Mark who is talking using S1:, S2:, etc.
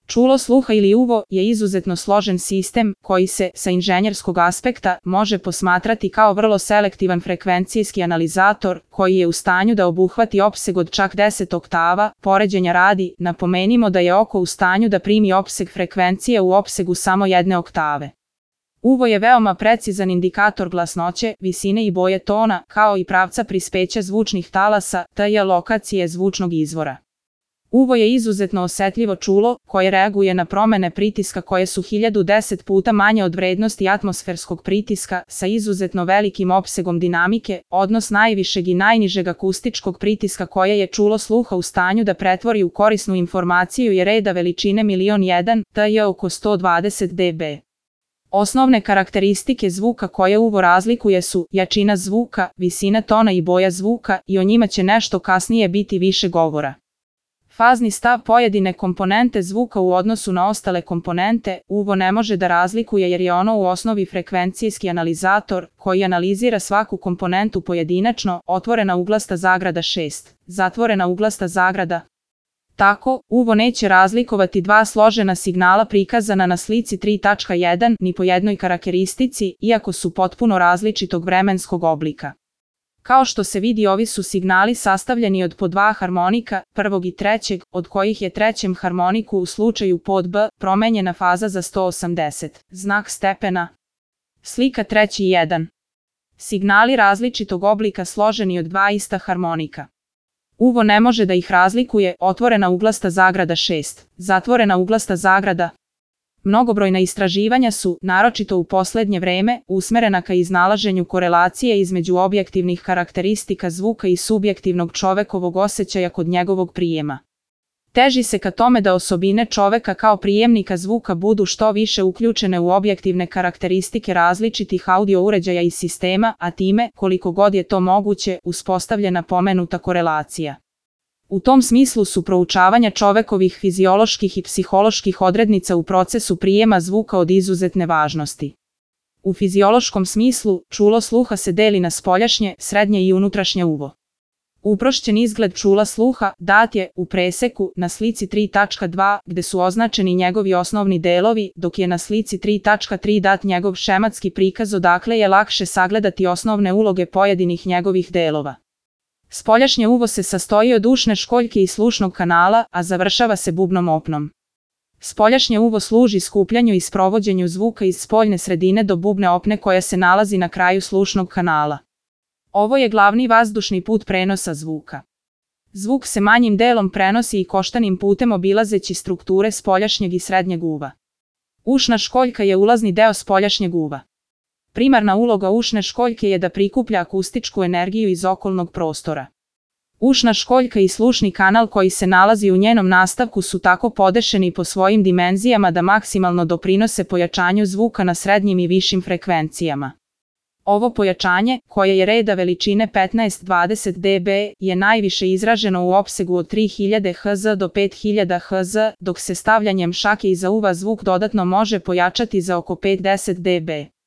S1: Čulo sluha ili uvo je izuzetno složen sistem koji se, sa inženjerskog aspekta, može posmatrati kao vrlo selektivan frekvencijski analizator koji je u stanju da obuhvati opseg od čak 10 oktava. Poređenja radi, napomenimo da je oko u stanju da primi opseg frekvencije u opsegu samo 1 oktave. Uvo je veoma precizan indikator glasnoće, visine i boje tona, kao i pravca prispeća zvučnih talasa, tj. lokacije zvučnog izvora. Uvo je izuzetno osetljivo čulo koje reaguje na promene pritiska koje su 1010 puta manje od vrednosti atmosferskog pritiska, sa izuzetno velikim opsegom dinamike, odnos najvišeg i najnižeg akustičkog pritiska koje je čulo sluha u stanju da pretvori u korisnu informaciju je reda veličine 1.000.001, tj. oko 120 dB. Osnovne karakteristike zvuka koje uvo razlikuje su jačina zvuka, visina tona i boja zvuka, i o njima će nešto kasnije biti više govora. Fazni stav pojedine komponente zvuka u odnosu na ostale komponente uvo ne može da razlikuje jer je ono u osnovi frekvencijski analizator koji analizira svaku komponentu pojedinačno, otvorena uglasta zagrada 6, zatvorena uglasta zagrada. Tako, uvo neće razlikovati dva složena signala prikazana na slici 3.1 ni po jednoj karakteristici, iako su potpuno različitog vremenskog oblika. Kao što se vidi, ovi su signali sastavljeni od po dva harmonika, prvog i trećeg, od kojih je trećem harmoniku u slučaju pod B promenjena faza za 180, znak stepena. Slika 3.1. Signali različitog oblika složeni od dva ista harmonika. Uvo ne može da ih razlikuje, otvorena uglasta zagrada 6, zatvorena uglasta zagrada. Mnogobrojna istraživanja su, naročito u poslednje vreme, usmerena ka iznalaženju korelacije između objektivnih karakteristika zvuka i subjektivnog čovekovog osjećaja kod njegovog prijema. Teži se ka tome da osobine čoveka kao prijemnika zvuka budu što više uključene u objektivne karakteristike različitih audio uređaja i sistema, a time, koliko god je to moguće, uspostavljena pomenuta korelacija. U tom smislu su proučavanja čovekovih fizioloških i psiholoških odrednica u procesu prijema zvuka od izuzetne važnosti. U fiziološkom smislu, čulo sluha se deli na spoljašnje, srednje i unutrašnje uvo. Uprošćen izgled čula sluha dat je, u preseku, na slici 3.2, gde su označeni njegovi osnovni delovi, dok je na slici 3.3 dat njegov šematski prikaz odakle je lakše sagledati osnovne uloge pojedinih njegovih delova. Spoljašnje uvo se sastoji od ušne školjke i slušnog kanala, a završava se bubnom opnom. Spoljašnje uvo služi skupljanju i sprovođenju zvuka iz spoljne sredine do bubne opne koja se nalazi na kraju slušnog kanala. Ovo je glavni vazdušni put prenosa zvuka. Zvuk se manjim delom prenosi i koštanim putem obilazeći strukture spoljašnjeg i srednjeg uva. Ušna školjka je ulazni deo spoljašnjeg uva. Primarna uloga ušne školjke je da prikuplja akustičku energiju iz okolnog prostora. Ušna školjka i slušni kanal koji se nalazi u njenom nastavku su tako podešeni po svojim dimenzijama da maksimalno doprinose pojačanju zvuka na srednjim i višim frekvencijama. Ovo pojačanje, koje je reda veličine 15-20 dB, je najviše izraženo u opsegu od 3000 Hz do 5000 Hz, dok se stavljanjem šake iza uva zvuk dodatno može pojačati za oko 5-10 dB.